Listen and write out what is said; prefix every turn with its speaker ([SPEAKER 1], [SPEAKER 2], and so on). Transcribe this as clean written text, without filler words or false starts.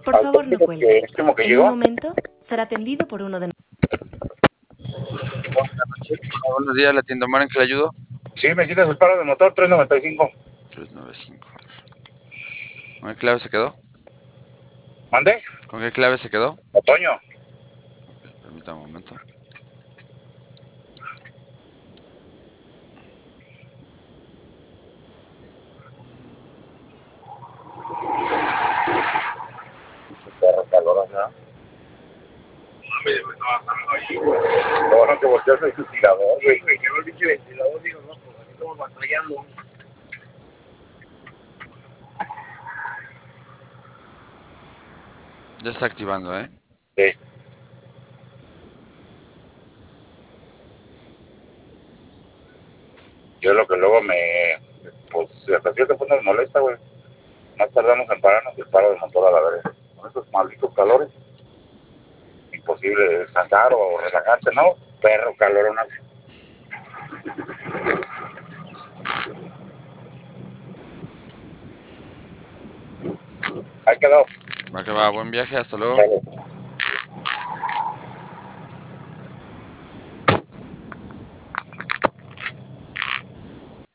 [SPEAKER 1] Por favor, no cuelgue.
[SPEAKER 2] Último que
[SPEAKER 1] En
[SPEAKER 2] llegó.
[SPEAKER 1] un momento será atendido por uno de
[SPEAKER 3] Buenas noches. Buenos días, la tienda Omar, ¿en qué le ayudo?
[SPEAKER 2] Sí, necesitas el paro de motor 395.
[SPEAKER 3] 395. ¿Con qué clave se quedó?
[SPEAKER 2] ¿Mande?
[SPEAKER 3] ¿Con qué clave se quedó?
[SPEAKER 2] Otoño.
[SPEAKER 3] Ok, permítame un momento.
[SPEAKER 2] Perro calor, ¿no? Bueno, que volteas el ventilador, güey. Me quedó el pinche ventilador, digo, no, pues aquí estamos batallando.
[SPEAKER 3] Ya está activando, ¿eh?
[SPEAKER 2] Sí. Yo lo que luego pues hasta cierto punto me molesta, güey. Más tardamos en pararnos que el paro de motor a la verga. Con estos malditos calores, imposible descansar o relajarte, ¿no? Perro calor, una. Ahí quedó.
[SPEAKER 3] Va que va, buen viaje, hasta luego.
[SPEAKER 2] Vale.